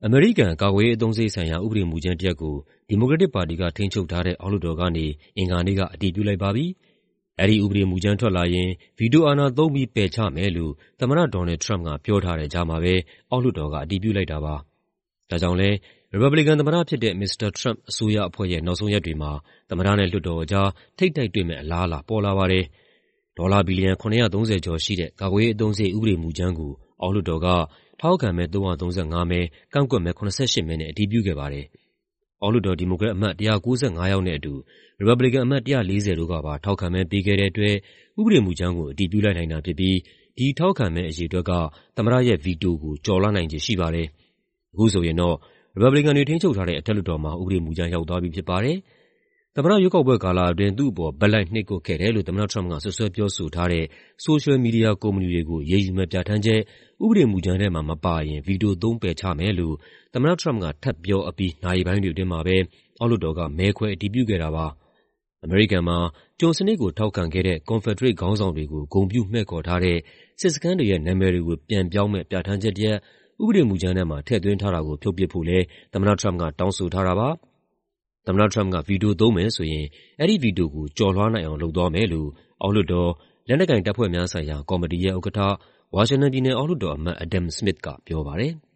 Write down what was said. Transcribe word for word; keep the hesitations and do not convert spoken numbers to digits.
အမေရိကန်ကာကွယ်ရေးအသုံးစရိတ်ဆိုင်ရာဥပဒေမူကြမ်းတစ်ရပ်ကိုဒီမိုကရက်တစ်ပါတီကထိန်းချုပ်ထားတဲ့အောက်လွှတ်တော်ကနေအင်္ဂါနေ့ကအတည်ပြုလိုက်ပါပြီ။အဲဒီဥပဒေမူကြမ်းထွက်လာရင်ဗီတိုအာဏာသုံးပြီးပယ်ချမယ်လို့သမ္မတဒေါ်နယ်လ်ဒ် ထရမ့်ပ်ကပြောထားတဲ့ကြားမှာပဲအောက်လွှတ်တော်ကအတည်ပြုလိုက်တာပါ။ဒါကြောင့်လည်းရီပတ်ဘလီကန်သမ္မတဖြစ်တဲ့မစ္စတာထရမ့်ပ်အစိုးရအဖွဲ့ရဲ့နောက်ဆုံးရက်တွေမှာသမ္မတနဲ့လွှတ်တော်အကြားထိပ်တိုက်တွေ့မယ့်အလားအလာပေါ်လာပါတယ်။ဒေါ်လာဘီလီယံခုနှစ်ရာသုံးဆယ်ကျော်ရှိတဲ့ကာကွယ်ရေးအသုံးစရိတ်ဥပဒေမူကြမ်းကိုအောက်လွှတ်တော်ကထောက်ခံမဲသုံးရာသုံးဆယ့်ငါးမဲ၊ကန့်ကွက်မဲခုနစ်ဆယ့်ရှစ်မဲနဲ့အတည်ပြုခဲ့ပါတယ်။အောက်လွှတ်တော်ဒီမိုကရက်အမတ်၁၉၅ယောက်နဲ့အတူရီပတ်ဘလီကန်အမတ်၁၄၀တို့ကပါထောက်ခံမဲပေးခဲ့တဲ့အတွက်ဥပဒေမူကြမ်းကိုအတည်ပြုလိုက်နိုင်တာဖြစ်ပြီးဒီထောက်ခံမဲအရေအတွက်ကသမ္မတရဲ့ဗီတိုကိုကျော်လွှားနိုင်ခြေရှိပါတယ်။အခုဆိုရင်တော့ရီပတ်ဘလီကန်တွေထိန်းချုပ်ထားတဲ့အထက်လွှတ်တော်မှာဥပဒေမူကြမ်းရောက်သွားပြီဖြစ်ပါတယ်။သမ္မတရွေးကောက်ပွဲကာလအတွင်းသူ့အပေါ်ဘက်လိုက်နှိပ်ကွပ်ခဲ့တယ်လို့သမ္မတထရမ့်ပ်ကစွပ်စွဲပြောဆိုထားတဲ့ဆိုရှယ်မီဒီယာကုမ္ပဏီတွေကိုအရေးယူမယ့်ပြဌာန်းချက်ဥပဒေမူကြမ်းထဲမှာမပါရင်ဗီတိုသုံးပယ်ချမယ်လို့သမ္မတထရမ့်ပ်ကထပ်ပြောအပြီးနာရီပိုင်းတွေအတွင်းမှာပဲအောက်လွှတ်တော်ကမဲခွဲအတည်ပြုခဲ့တာပါ။အမေရိကန်မှာကျွန်စနစ်ကိုထောက်ခံခဲ့တဲ့ကွန်ဖက်ဒရိတ်ခေါင်းဆောင်တွေကိုဂုဏ်ပြုမှည့်ခေါ်ထားတဲ့စစ်စခန်းတွေရဲ့နာမည်တွေကိုပြန်ပြောင်းမယ့်ပြဌာန်းချက်တစ်ရပ်ဥပဒေမူကြမ်းထဲမှာထည့်သွင်းထားတာကိုဖြုတ်ပစ်ဖို့လည်းသမ္မတထရမ့်ပ်ကတောင်းဆိုထားတာပါ။သမ္မတထရမ့်ပ်ကဗီတိုသုံးမယ်ဆိုရင်အဲဒီဗီတိုကိုကျော်လွှားနိုင်အောင်လုပ်သွားမယ်လို့အောက်လွှတ်တော်လက်နက်ကိုင်တပ်ဖွဲ့များဆိုင်ရာကော်မတီရဲ့ဥက္ကဋ္ဌဝါရှင်တန်ပြည်နယ်အောက်လွှတ်တော်အမတ် Adam Smith ကပြောပါတယ်။